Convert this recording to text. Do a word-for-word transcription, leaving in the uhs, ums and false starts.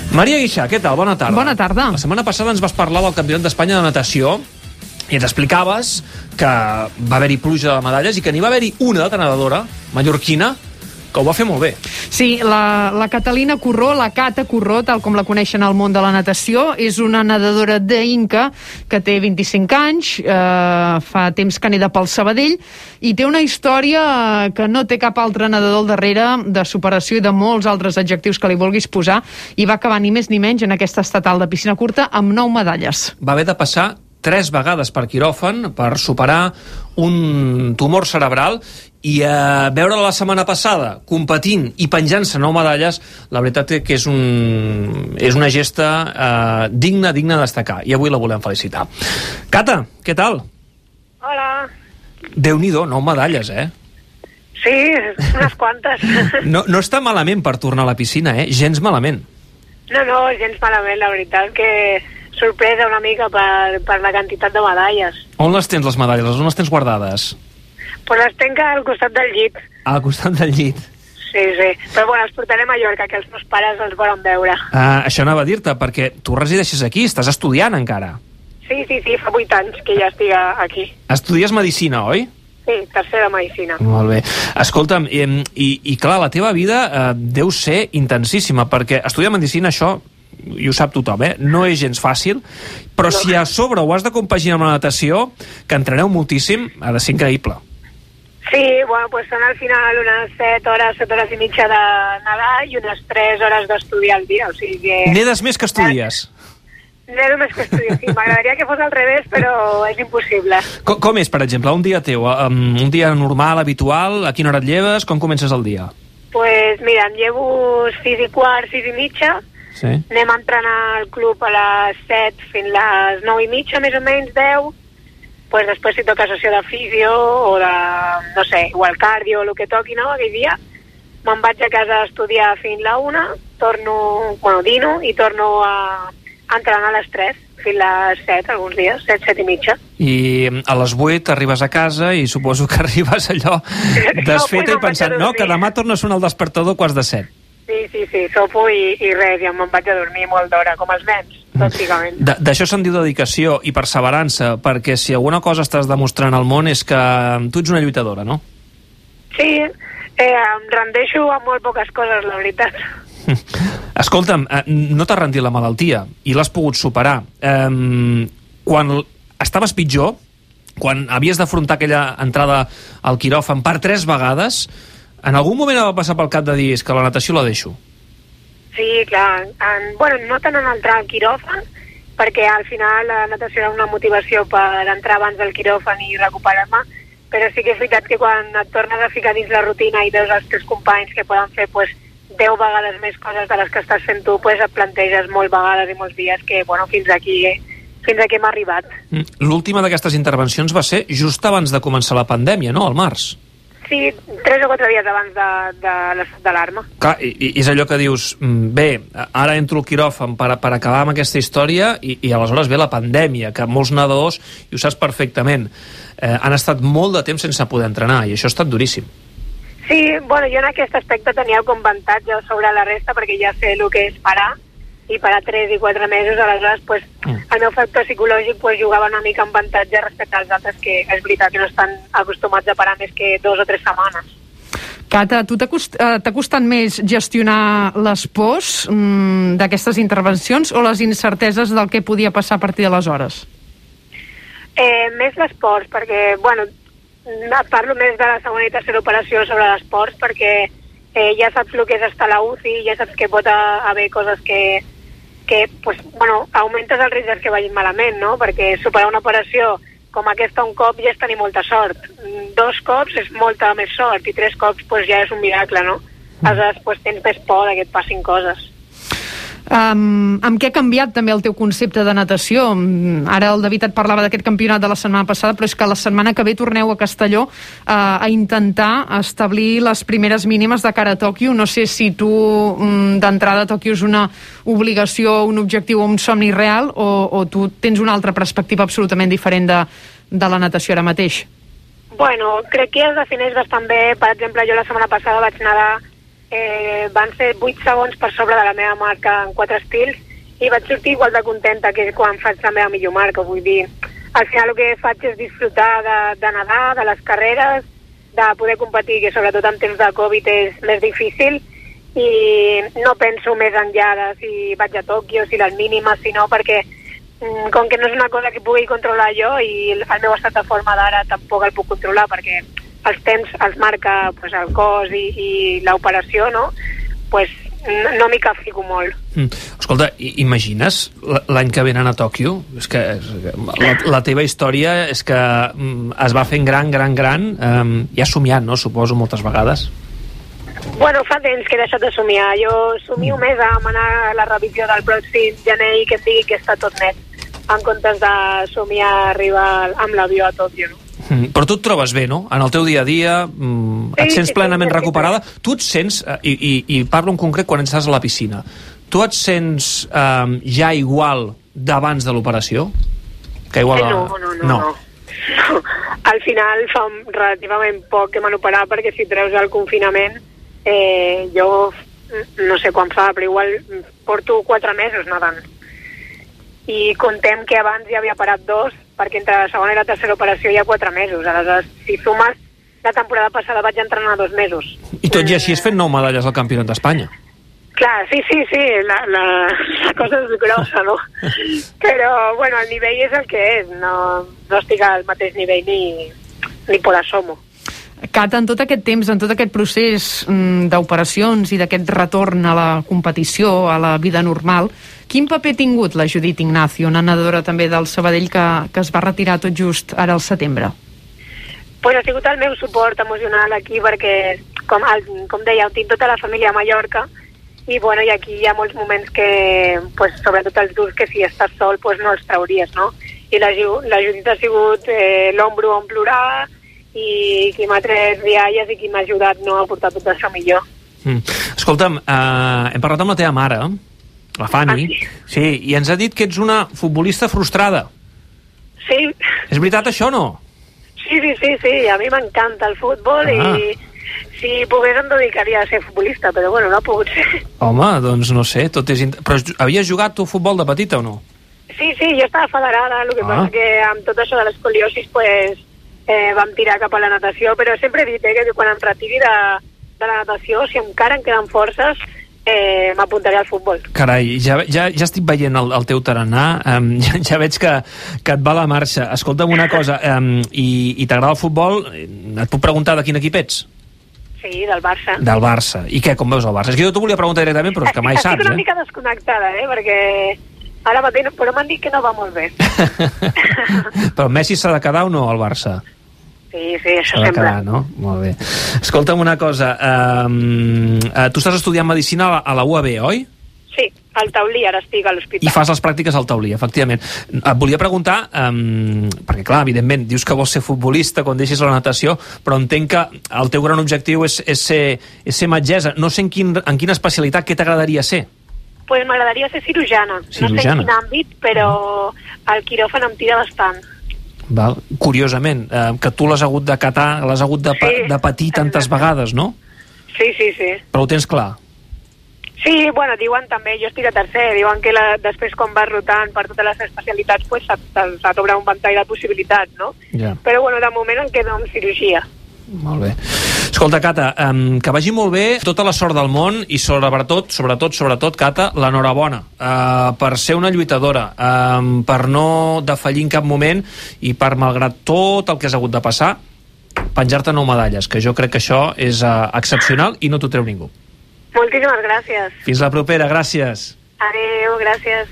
Maria Guixà, què tal? Bona tarda. Bona tarda. La setmana passada ens vas parlar del campionat d'Espanya de natació i ens explicaves que va haver-hi pluja de medalles i que n'hi va haver-hi una de nedadora mallorquina que ho va fer molt bé. Sí, la, la Catalina Corró, la Cata Corró, tal com la coneixen al món de la natació, és una nedadora d'Inca que té vint-i-cinc anys, eh, fa temps que neda pel Sabadell, i té una història que no té cap altre nedador al darrere, de superació i de molts altres adjectius que li vulguis posar, i va acabar ni més ni menys en aquesta estatal de piscina curta amb nou medalles. Va haver de passar tres vegades per quiròfan per superar un tumor cerebral i a veure la setmana passada competint i penjant-se nou medalles, la veritat és que és, un, és una gesta eh, digna, digna de destacar, i avui la volem felicitar. Cata, què tal? Hola. Déu-n'hi-do, nou medalles, eh? Sí, unes quantes. No, no està malament per tornar a la piscina, eh? Gens malament. No, no, gens malament, la veritat que sorpresa una mica per, per la quantitat de medalles. On les tens, les medalles? On les tens guardades? Pues les tenc al costat del llit. Al costat del llit. Sí, sí. Però bueno, els portaré a Mallorca, que els meus pares els volen veure. Ah, això anava a dir-te, perquè tu resideixes aquí, estàs estudiant encara. Sí, sí, sí, fa vuit anys que ja estic aquí. Estudies medicina, oi? Sí, tercer de medicina. Molt bé. Escolta'm, i, i, i clar, la teva vida eh, deu ser intensíssima, perquè estudiar medicina, això, i ho sap tothom, eh? No és gens fàcil, però no. Si a sobre ho has de compaginar amb la natació, que entreneu moltíssim, ha de ser increïble. Sí, bueno, pues són al final unes set hores, set hores i mitja de nedar i unes tres hores d'estudiar al dia, o sigui que... Nedes més que estudies. Nedo més que estudies, sí. M'agradaria que fos al revés, però és impossible. Com, com és, per exemple, un dia teu? Um, un dia normal, habitual? A quina hora et lleves? Com comences el dia? Pues mira, em llevo sis i quart, sis i mitja. Sí. Anem a entrenar al club a les set fins a les nou i mitja, més o menys, deu. Pues després si toca sessió de fisio o de, no sé, igual cardio o el que toqui, no?, aquell dia. Me'n vaig a casa a estudiar fins la una, torno, bueno, dino i torno a, a entrenar a les tres, fins a les set, alguns dies, set, set i mitja. I a les vuit arribes a casa i suposo que arribes allò desfeta no, i pensant, no, que demà torna a sonar el despertador quarts de set. Sí, sí, sí, sopo i, i res, ja me'n vaig a dormir molt d'hora, com els nens, pràcticament. D'això se'n diu dedicació i perseverança, perquè si alguna cosa estàs demostrant al món és que tu ets una lluitadora, no? Sí, eh, em rendeixo a molt poques coses, la veritat. Escolta'm, no t'ha rendit la malaltia i l'has pogut superar. Eh, quan estaves pitjor, quan havies d'afrontar aquella entrada al quiròfan per tres vegades, en algun moment va passar pel cap de dir que la natació la deixo? Sí, clar. En, bueno, no tant en entrar al quiròfan, perquè al final la natació era una motivació per entrar abans del quiròfan i recuperar-me, però sí que és veritat que quan et tornes a ficar dins la rutina i veus els teus companys que poden fer pues, deu vegades més coses de les que estàs fent tu, pues, et planteges molt vegades i molts dies que bueno, fins aquí eh, fins aquí hem arribat. L'última d'aquestes intervencions va ser just abans de començar la pandèmia, no?, al març. Sí, tres o quatre dies abans de, de l'estat d'alarma. Clar, i, i és allò que dius, bé, ara entro al quiròfan per, per acabar amb aquesta història i, i aleshores ve la pandèmia, que molts nedadors, i ho saps perfectament, eh, han estat molt de temps sense poder entrenar, i això ha estat duríssim. Sí, bueno, jo en aquest aspecte tenia com avantatge sobre la resta, perquè ja sé el que és parar, i parar tres i quatre mesos, aleshores pues, mm. el meu factor psicològic pues, jugava una mica en avantatge respecte als altres, que és veritat que no estan acostumats a parar més que dos o tres setmanes. Cata, tu t'ha cost, eh, costat més gestionar les pors mm, d'aquestes intervencions o les incerteses del que podia passar a partir d'aleshores? Eh, més les pors, perquè, bueno, parlo més de la segona i tercera operació sobre les pors, perquè eh, ja saps el que és estar a la U C I, ja saps que pot haver coses que que, pues, bueno, augmentes el risc que vagin malament, no? Perquè superar una operació com aquesta un cop ja és tenir molta sort. Dos cops és molta més sort i tres cops pues, ja és un miracle, no? Aleshores pues, tens més por que et passin coses. Um, amb què ha canviat també el teu concepte de natació? Ara el David et parlava d'aquest campionat de la setmana passada, però és que la setmana que ve torneu a Castelló uh, a intentar establir les primeres mínimes de cara a Tòquio. No sé si tu um, d'entrada a Tòquio és una obligació, un objectiu o un somni real, o, o tu tens una altra perspectiva absolutament diferent de, de la natació ara mateix? Bueno, crec que es defineix bastant bé. Per exemple, jo la setmana passada vaig nedar eh, van ser vuit segons per sobre de la meva marca en quatre estils, i vaig sortir igual de contenta que quan faig la meva millor marca. Vull dir, al final el que faig és disfrutar de, de nedar, de les carreres, de poder competir, que sobretot en temps de Covid és més difícil, i no penso més enllà de si vaig a Tòquio, si les mínimes, sinó perquè com que no és una cosa que pugui controlar jo, i el meu estat de forma d'ara tampoc el puc controlar, perquè els temps els marca pues, el cos i, i l'operació, no? Pues, no m'hi capfico molt. Mm. Escolta, imagines l'any que venen a Tòquio? És que la, la teva història és que mm, es va fent gran, gran, gran, um, i has somiat, no? Suposo, moltes vegades. Bueno, fa temps que he deixat de somiar. Jo somio mm. més amb anar a la revisió del pròxim gener i que em digui que està tot net, en comptes de somiar arribar amb l'avió a Tòquio, no? Mm, però tu et trobes bé, no? En el teu dia a dia, mm, et sí, sents sí, plenament sí, sí, recuperada. Sí. Tu et sents, i, i, i parlo en concret quan estàs a la piscina, tu et sents eh, ja igual d'abans de l'operació? Que igual... No, no, no, no. no. no. Al final fa relativament poc que m'han operat, perquè si treus el confinament, eh, jo no sé quan fa, però igual porto quatre mesos nedant. I contem que abans ja havia parat dos, perquè entre la segona i la tercera operació hi ha quatre mesos. Aleshores, si sumes, la temporada passada vaig entrenar dos mesos. I tot i així has fet nou medalles al Campionat d'Espanya. Clar, sí, sí, sí, la, la, la cosa és grossa, no? Però, bueno, el nivell és el que és, no, no estic al mateix nivell ni, ni por asomo. Cat, en tot aquest temps, en tot aquest procés mm, d'operacions i d'aquest retorn a la competició, a la vida normal, quin paper ha tingut la Judit Ignacio, una nedadora també del Sabadell que, que es va retirar tot just ara al setembre? Pues ha sigut el meu suport emocional aquí, perquè, com, el, com deia, ho tinc tota la família a Mallorca, i, bueno, i aquí hi ha molts moments que, pues, sobretot els durs, que si estàs sol pues, no els trauries, no? I la, la Judit ha sigut eh, l'ombro on plorar, i qui m'ha tret rialles i qui m'ha ajudat, no, a portar tot això millor. Mm. Escolta'm, eh, hem parlat amb la teva mare, la Fanny, ah, sí? Sí, i ens ha dit que ets una futbolista frustrada. Sí. És veritat això o no? Sí, sí, sí, sí, a mi m'encanta el futbol, ah. i si pogués em dedicaria a ser futbolista, però bueno, no ha pogut ser. Home, doncs no sé, tot és... Int... Però havies jugat tu futbol de petita o no? Sí, sí, jo estava federada, el que ah. passa que amb tot això de l'escoliosis, pues, eh, vam tirar cap a la natació, però sempre he dit eh, que quan em retiri de, de la natació, si encara em queden forces, eh, m'apuntaré al futbol. Carai, ja, ja, ja estic veient el, el teu tarannà, um, ja, ja veig que, que et va la marxa. Escolta'm una cosa, um, i, i t'agrada el futbol? Et puc preguntar de quin equip ets? Sí, del Barça. Del Barça. I què, com veus el Barça? És que jo t'ho volia preguntar directament, però és que mai estic saps, una eh? mica desconnectada, eh? Perquè ara mateix, però m'han dit que no va molt bé. Però Messi s'ha de quedar o no, al Barça? Sí, sí, això sempre. Quedar, no? Molt bé. Escolta'm una cosa, um, uh, tu estàs estudiant medicina a la, a la U A B, oi? Sí, al Taulí, ara estic a l'hospital. I fas les pràctiques al Taulí, efectivament. Et volia preguntar, um, perquè clar, evidentment, dius que vols ser futbolista quan deixis la natació, però entenc que el teu gran objectiu és, és, ser, és ser metgessa. No sé en, quin, en quina especialitat, què t'agradaria ser? Pues m'agradaria ser cirurgiana. cirurgiana. No sé en quin àmbit, però el quiròfan em tira bastant. Val. Curiosament, eh, que tu l'has hagut de catar, l'has hagut de, sí, de patir tantes exacte. vegades, no? Sí, sí, sí. Però ho tens clar? Sí, bueno, diuen també, jo estic a tercer, diuen que la, després quan vas rotant per totes les especialitats pues, s'obre un ventall de possibilitats, no? Ja. Però bueno, de moment em quedo amb cirurgia. Molt bé. Escolta, Cata, um, que vagi molt bé, tota la sort del món i sobretot, sobretot, sobretot, Cata, l'enhorabona uh, per ser una lluitadora, um, per no defallir en cap moment i per, malgrat tot el que has hagut de passar, penjar-te nou medalles, que jo crec que això és uh, excepcional i no t'ho treu ningú. Moltíssimes gràcies. Fins la propera, gràcies. Adéu, gràcies.